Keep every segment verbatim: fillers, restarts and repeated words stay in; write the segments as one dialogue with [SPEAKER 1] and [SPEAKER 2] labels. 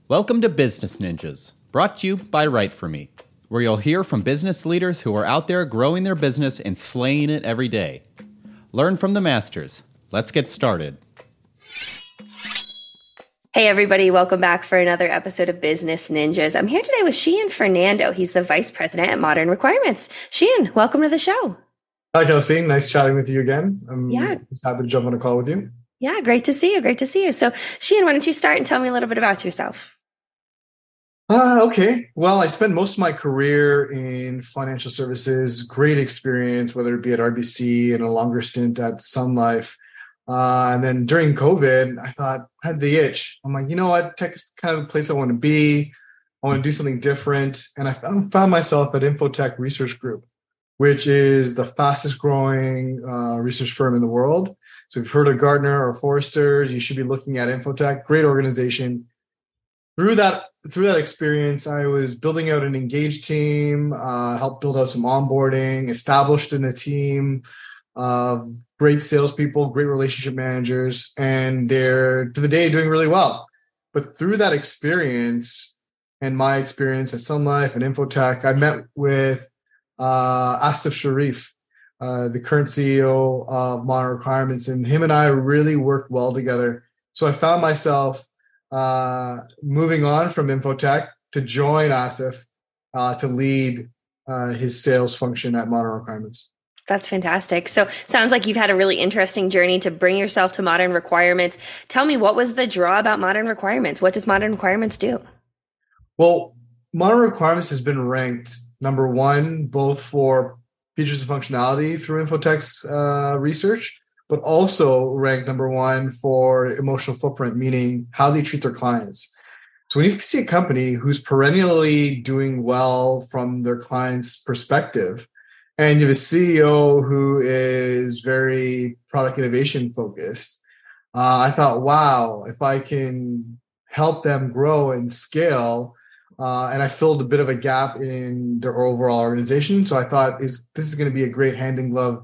[SPEAKER 1] Welcome to Business Ninjas, brought to you by Write For Me, where you'll hear from business leaders who are out there growing their business and slaying it every day. Learn from the masters. Let's get started.
[SPEAKER 2] Hey everybody, welcome back for another episode of Business Ninjas. I'm here today with Sheehan Fernando. He's the Vice President at Modern Requirements. Sheehan, welcome to the show.
[SPEAKER 3] Hi Kelsey, nice chatting with you again. I'm
[SPEAKER 2] yeah.
[SPEAKER 3] just happy to jump on a call with you.
[SPEAKER 2] Yeah, great to see you. Great to see you. So Sheehan, why don't you start and tell me a little bit about yourself?
[SPEAKER 3] Uh, okay. Well, I spent most of my career in financial services, great experience, whether it be at R B C and a longer stint at Sun Life. Uh, and then during COVID, I thought, I had the itch. I'm like, you know what? Tech is kind of the place I want to be. I want to do something different. And I found, found myself at Infotech Research Group, which is the fastest growing uh, research firm in the world. So if you've heard of Gartner or Forrester's, you should be looking at Infotech. Great organization. Through that through that experience, I was building out an engaged team, uh, helped build out some onboarding, established in a team of great salespeople, great relationship managers, and they're to the day doing really well. But through that experience and my experience at Sun Life and Infotech, I met with uh, Asif Sharif, uh, the current C E O of Modern Requirements, and him and I really worked well together. So I found myself uh, moving on from Infotech to join Asif uh, to lead uh, his sales function at Modern Requirements.
[SPEAKER 2] That's fantastic. So sounds like you've had a really interesting journey to bring yourself to Modern Requirements. Tell me, what was the draw about Modern Requirements? What does Modern Requirements do?
[SPEAKER 3] Well, Modern Requirements has been ranked number one, both for features and functionality through Infotech's uh, research, but also ranked number one for emotional footprint, meaning how they treat their clients. So when you see a company who's perennially doing well from their client's perspective, and you have a C E O who is very product innovation focused, uh, I thought, wow, if I can help them grow and scale, uh, and I filled a bit of a gap in their overall organization. So I thought is this is going to be a great hand in glove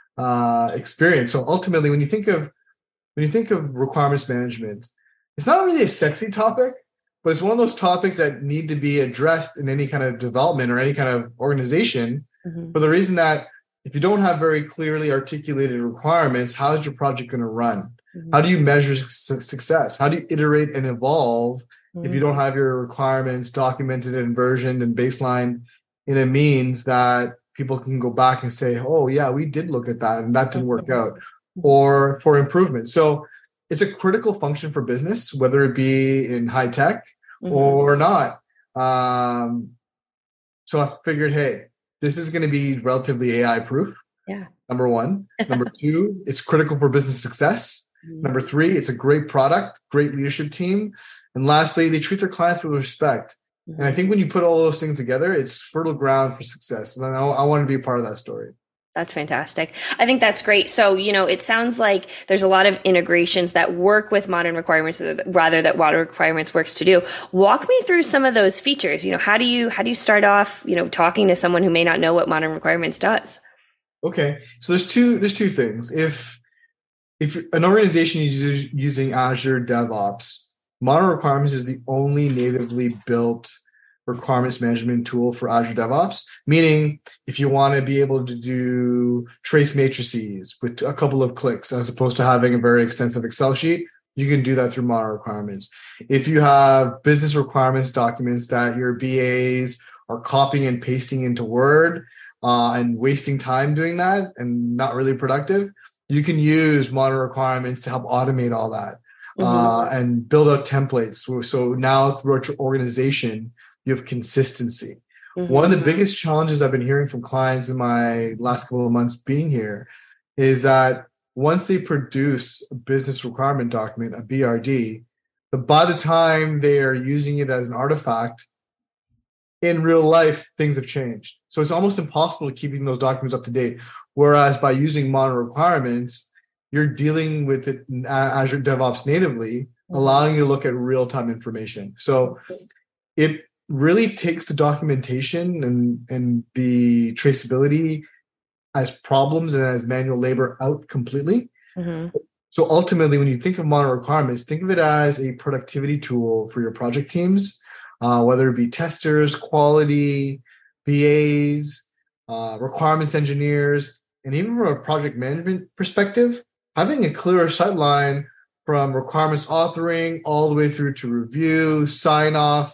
[SPEAKER 3] uh, experience. So ultimately, when you think of when you think of requirements management, it's not really a sexy topic, but it's one of those topics that need to be addressed in any kind of development or any kind of organization. Mm-hmm. For the reason that if you don't have very clearly articulated requirements, how is your project going to run? Mm-hmm. How do you measure su- success? How do you iterate and evolve mm-hmm. if you don't have your requirements documented and versioned and baseline in a means that people can go back and say, oh, yeah, we did look at that and that didn't work out, or for improvement. So it's a critical function for business, whether it be in high tech mm-hmm. or not. Um, so I figured, hey, this is going to be relatively A I proof.
[SPEAKER 2] Yeah.
[SPEAKER 3] Number one. Number two, it's critical for business success. Mm-hmm. Number three, it's a great product, great leadership team. And lastly, they treat their clients with respect. Mm-hmm. And I think when you put all those things together, it's fertile ground for success. And I, I want to be a part of that story.
[SPEAKER 2] That's fantastic. I think that's great. So, you know, it sounds like there's a lot of integrations that work with Modern Requirements, rather that Modern Requirements works to do. Walk me through some of those features. You know, how do you how do you start off, you know, talking to someone who may not know what Modern Requirements does?
[SPEAKER 3] Okay, so there's two there's two things. If if an organization is using Azure DevOps, Modern Requirements is the only natively built requirements management tool for Azure DevOps, meaning if you want to be able to do trace matrices with a couple of clicks, as opposed to having a very extensive Excel sheet, you can do that through Modern Requirements. If you have business requirements documents that your B As are copying and pasting into Word uh, and wasting time doing that and not really productive, you can use Modern Requirements to help automate all that mm-hmm. uh, and build out templates. So, so now throughout your organization, you have consistency. Mm-hmm. One of the biggest challenges I've been hearing from clients in my last couple of months being here is that once they produce a business requirement document, a B R D, but by the time they are using it as an artifact, in real life, things have changed. So it's almost impossible to keeping those documents up to date. Whereas by using Modern Requirements, you're dealing with it in Azure DevOps natively, mm-hmm. allowing you to look at real-time information. So it really takes the documentation and, and the traceability as problems and as manual labor out completely. Mm-hmm. So ultimately, when you think of modern requirements, think of it as a productivity tool for your project teams, uh, whether it be testers, quality, B As, uh, requirements engineers, and even from a project management perspective, having a clearer sight line from requirements authoring all the way through to review, sign off,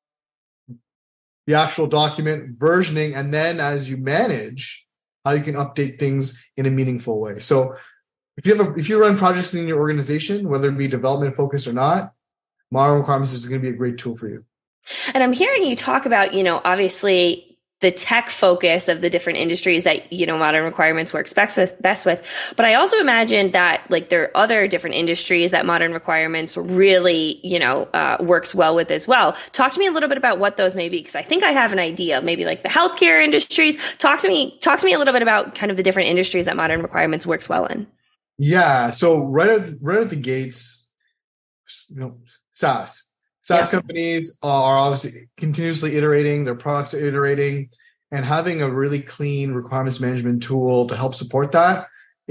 [SPEAKER 3] the actual document, versioning, and then as you manage, how you can update things in a meaningful way. So if you have a, if you run projects in your organization, whether it be development focused or not, modern requirements is going to be a great tool for you.
[SPEAKER 2] And I'm hearing you talk about, you know, obviously the tech focus of the different industries that, you know, modern requirements works best with, best with. But I also imagine that like there are other different industries that modern requirements really, you know, uh, works well with as well. Talk to me a little bit about what those may be, because I think I have an idea, maybe like the healthcare industries. Talk to me, talk to me a little bit about kind of the different industries that modern requirements works well in.
[SPEAKER 3] Yeah. So right at, right at the gates, you know, SaaS. SaaS yeah. companies are obviously continuously iterating, their products are iterating, and having a really clean requirements management tool to help support that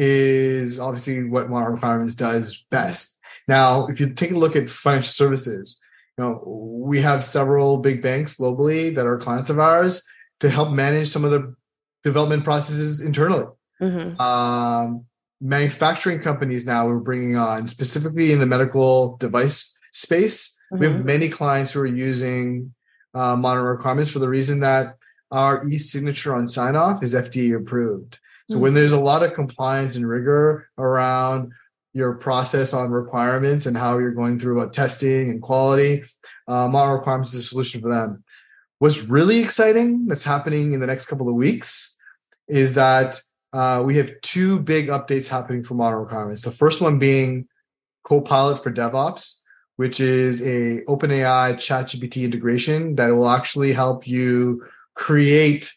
[SPEAKER 3] is obviously what modern requirements does best. Now, if you take a look at financial services, you know, we have several big banks globally that are clients of ours to help manage some of the development processes internally. Mm-hmm. Um, manufacturing companies now we're bringing on, specifically in the medical device space. Mm-hmm. We have many clients who are using uh, modern requirements for the reason that our e-signature on sign-off is F D A approved. So mm-hmm. when there's a lot of compliance and rigor around your process on requirements and how you're going through about testing and quality, uh, modern requirements is a solution for them. What's really exciting that's happening in the next couple of weeks is that uh, we have two big updates happening for modern requirements. The first one being Copilot for DevOps, which is a OpenAI ChatGPT integration that will actually help you create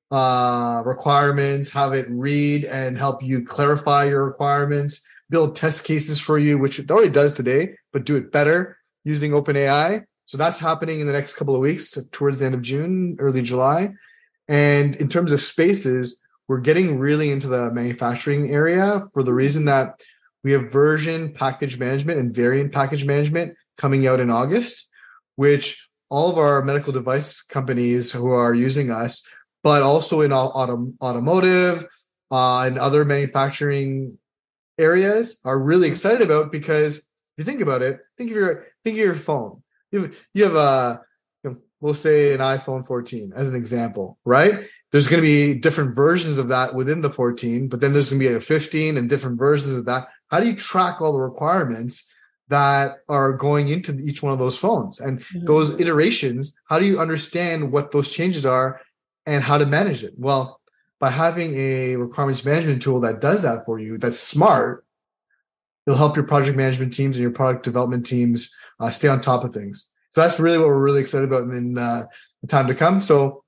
[SPEAKER 3] uh, requirements, have it read and help you clarify your requirements, build test cases for you, which it already does today, but do it better using OpenAI. So that's happening in the next couple of weeks, towards the end of June, early July. And in terms of spaces, we're getting really into the manufacturing area for the reason that we have version package management and variant package management coming out in August, which all of our medical device companies who are using us, but also in auto, automotive uh, and other manufacturing areas are really excited about, because if you think about it, think of your think of your phone. You have, you have a, you know, we'll say an iPhone fourteen as an example, right? There's going to be different versions of that within the fourteen, but then there's going to be a fifteen and different versions of that. How do you track all the requirements that are going into each one of those phones? And mm-hmm. those iterations, how do you understand what those changes are and how to manage it? Well, by having a requirements management tool that does that for you, that's smart, it'll help your project management teams and your product development teams uh, stay on top of things. So that's really what we're really excited about in uh, the time to come. So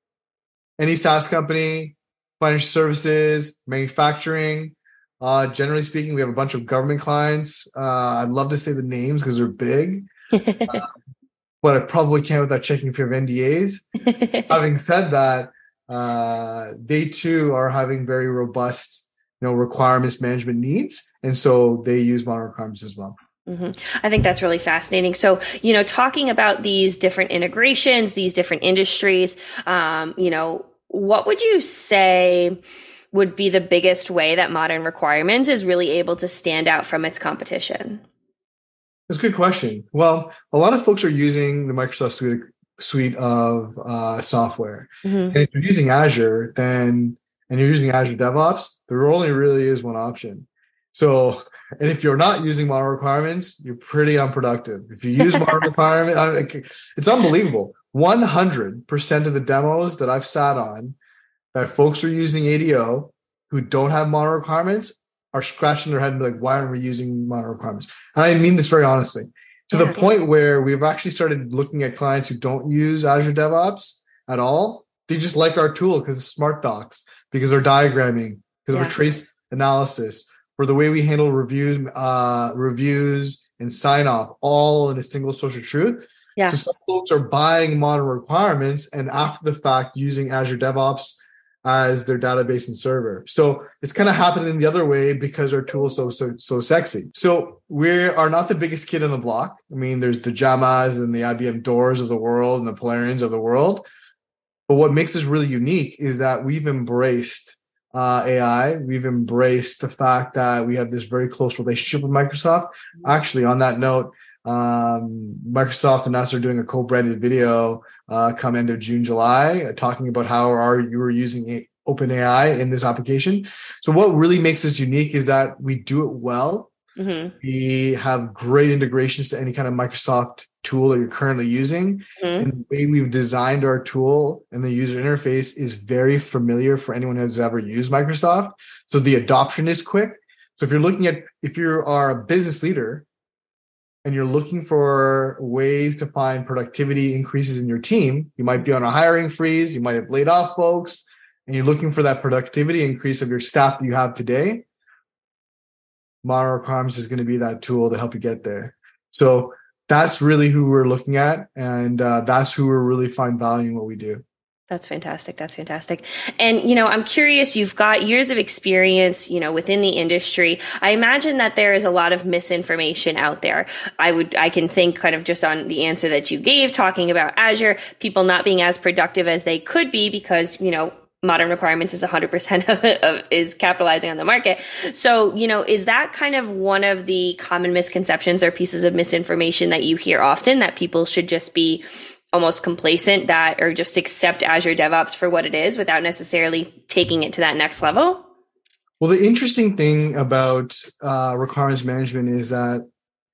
[SPEAKER 3] any SaaS company, financial services, manufacturing, Uh, generally speaking, we have a bunch of government clients. Uh, I'd love to say the names because they're big, uh, but I probably can't without checking if you have N D As. Having said that, uh, they too are having very robust, you know, requirements management needs, and so they use modern requirements as well.
[SPEAKER 2] Mm-hmm. I think that's really fascinating. So, you know, talking about these different integrations, these different industries, um, you know, what would you say would be the biggest way that modern requirements is really able to stand out from its competition?
[SPEAKER 3] That's a good question. Well, a lot of folks are using the Microsoft suite, suite of uh, software. Mm-hmm. And if you're using Azure, then, and you're using Azure DevOps, there only really is one option. So, and if you're not using modern requirements, you're pretty unproductive. If you use modern requirements, it's unbelievable. one hundred percent of the demos that I've sat on that folks are using A D O who don't have modern requirements are scratching their head and be like, why aren't we using modern requirements? And I mean this very honestly, to yeah. the point where we've actually started looking at clients who don't use Azure DevOps at all. They just like our tool because it's Smart Docs, because we're diagramming, because yeah. we're trace analysis, for the way we handle reviews, uh, reviews and sign off, all in a single source of truth. Yeah. So some folks are buying modern requirements and after the fact using Azure DevOps as their database and server. So it's kind of happening the other way because our tool is so, so, so sexy. So we are not the biggest kid on the block. I mean, there's the Jamas and the I B M Doors of the world and the Polarians of the world. But what makes us really unique is that we've embraced uh, A I. We've embraced the fact that we have this very close relationship with Microsoft. Actually, on that note, um, Microsoft and us are doing a co-branded video uh, come end of June, July, uh, talking about how are you are using OpenAI in this application. So what really makes us unique is that we do it well. Mm-hmm. We have great integrations to any kind of Microsoft tool that you're currently using. Mm-hmm. And the way we've designed our tool and the user interface is very familiar for anyone who's ever used Microsoft. So the adoption is quick. So if you're looking at, if you are a business leader and you're looking for ways to find productivity increases in your team, you might be on a hiring freeze, you might have laid off folks, and you're looking for that productivity increase of your staff that you have today, Modern Requirements is going to be that tool to help you get there. So that's really who we're looking at, and uh, that's who we're really find value in what we do.
[SPEAKER 2] That's fantastic. That's fantastic. And, you know, I'm curious, you've got years of experience, you know, within the industry. I imagine that there is a lot of misinformation out there. I would, I can think kind of just on the answer that you gave, talking about Azure, people not being as productive as they could be because, you know, Modern Requirements is one hundred percent of, of is capitalizing on the market. So, you know, is that kind of one of the common misconceptions or pieces of misinformation that you hear often, that people should just be almost complacent that or just accept Azure DevOps for what it is without necessarily taking it to that next level?
[SPEAKER 3] Well, the interesting thing about uh, requirements management is that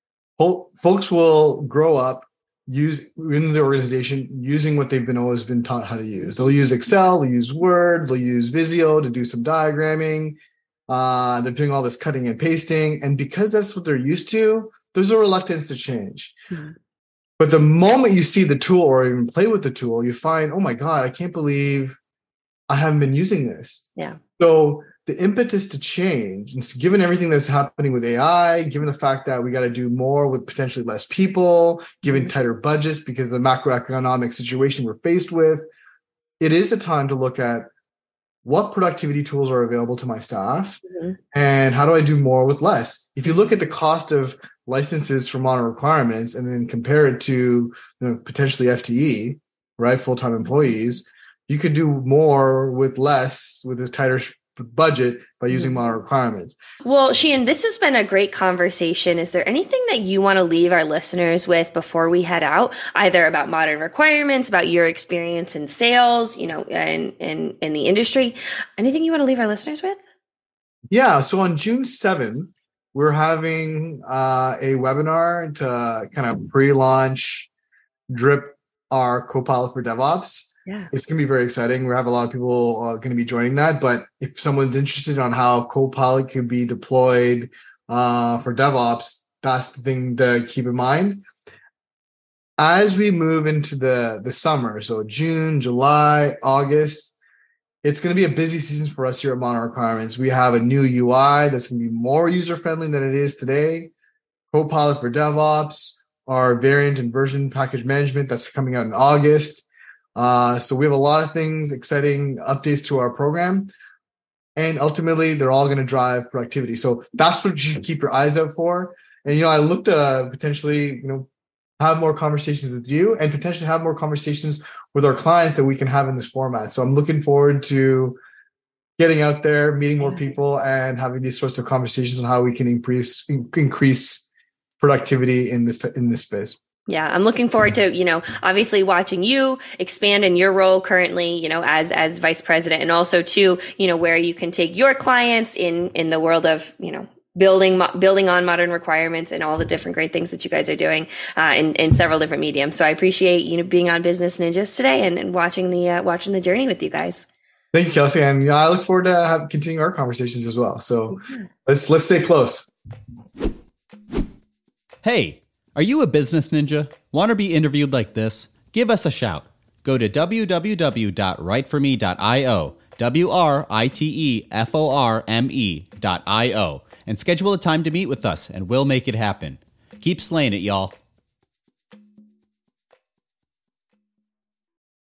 [SPEAKER 3] folks will grow up use in the organization using what they've been always been taught how to use. They'll use Excel, they'll use Word, they'll use Visio to do some diagramming. Uh, they're doing all this cutting and pasting. And because that's what they're used to, there's a reluctance to change. Mm-hmm. But the moment you see the tool or even play with the tool, you find, oh my God, I can't believe I haven't been using this.
[SPEAKER 2] Yeah.
[SPEAKER 3] So the impetus to change, and given everything that's happening with A I, given the fact that we got to do more with potentially less people, given tighter budgets because of the macroeconomic situation we're faced with, it is a time to look at what productivity tools are available to my staff, mm-hmm. and how do I do more with less? If you look at the cost of licenses for Modern Requirements and then compare it to, you know, potentially F T E, right, full-time employees, you could do more with less with a tighter budget by using Modern Requirements.
[SPEAKER 2] Well, Sheehan, this has been a great conversation. Is there anything that you want to leave our listeners with before we head out, either about Modern Requirements, about your experience in sales, you know, and in, in the industry? Anything you want to leave our listeners with?
[SPEAKER 3] Yeah. So on June seventh, we're having uh, a webinar to kind of pre-launch Drip, our Copilot for DevOps.
[SPEAKER 2] Yeah.
[SPEAKER 3] It's going to be very exciting. We have a lot of people uh, going to be joining that. But if someone's interested on how Copilot could be deployed uh, for DevOps, that's the thing to keep in mind. As we move into the, the summer, so June, July, August, it's going to be a busy season for us here at Modern Requirements. We have a new U I that's going to be more user-friendly than it is today. Copilot for DevOps, our variant and version package management that's coming out in August. Uh, so we have a lot of things, exciting updates to our program. And ultimately, they're all going to drive productivity. So that's what you should keep your eyes out for. And, you know, I look to potentially, you know, have more conversations with you and potentially have more conversations with our clients that we can have in this format. So I'm looking forward to getting out there, meeting more people, and having these sorts of conversations on how we can increase increase productivity in this in this space.
[SPEAKER 2] Yeah, I'm looking forward to, you know, obviously watching you expand in your role currently, you know, as as vice president, and also to, you know, where you can take your clients in in the world of, you know, building building on Modern Requirements and all the different great things that you guys are doing uh, in in several different mediums. So I appreciate, you know, being on Business Ninjas today and, and watching the uh, watching the journey with you guys.
[SPEAKER 3] Thank you, Kelsey, and I look forward to have, continuing our conversations as well. So yeah. let's let's stay close.
[SPEAKER 1] Hey. Are you a business ninja? Want to be interviewed like this? Give us a shout. Go to w w w dot write for me dot io, W R I T E F O R M E dot I O, and schedule a time to meet with us, and we'll make it happen. Keep slaying it, y'all.